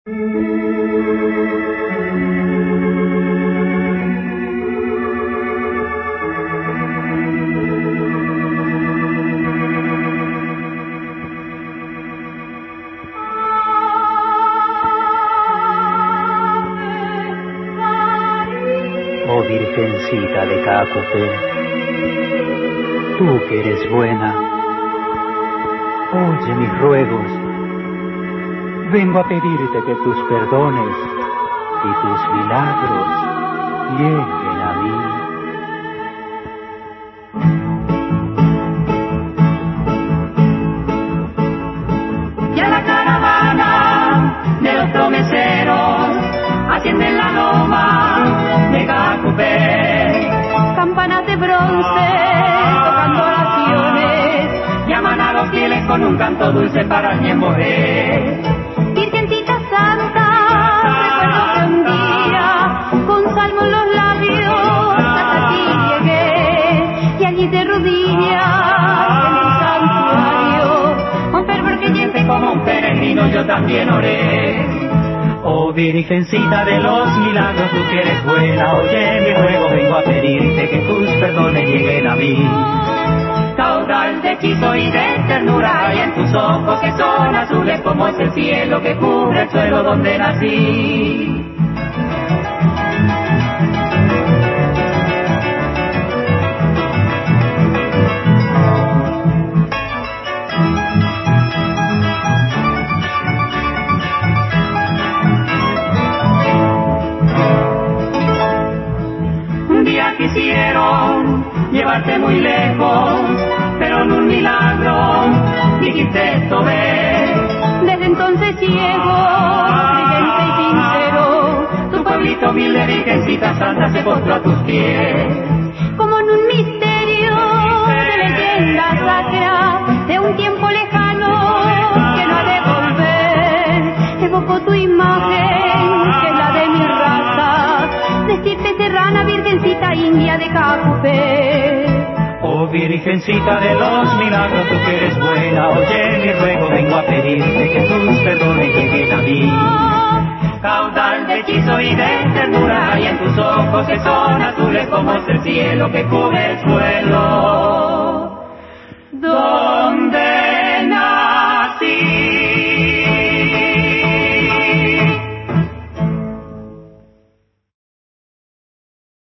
Oh Virgencita de Cacupé, tú que eres buena, oye mis ruegos. Vengo a pedirte que tus perdones y tus milagros lleguen a mí. Ya la caravana de los promesteros asciende en la loma de Cacupé. Campanas de bronce tocando oraciones, llaman a los fieles con un canto dulce para el Ñemoré. Virgencita Santa, recuerdo que un día con salmo en los labios hasta aquí llegué, y allí de rodillas en tu santuario, con fervor creyente como un peregrino yo también oré. Oh Virgencita de los milagros, tú que eres buena, oye mi ruego, vengo a pedirte que tus perdones lleguen a mí. Caudal de hechizo y de ternura hay en tus ojos que son azules como es el cielo que cubre el suelo donde nací. Quisieron llevarte muy lejos, pero en un milagro dijiste esto ves. Desde entonces ciego, creyente y sincero, tu pueblito humilde, Virgencita Santa, se postró a tus pies. Como en un misterio de leyenda sacra, de un tiempo lejano que no ha de volver, evocó tu imagen, que es la de mi raza, de estirpe serrana, Virgencita india de Cacupé. Oh Virgencita de los milagros, tú que eres buena, oye mi ruego, vengo a pedirte que tus perdones lleguen a mí. Caudal de hechizo y de ternura hay en tus ojos que son azules como es el cielo que cubre el suelo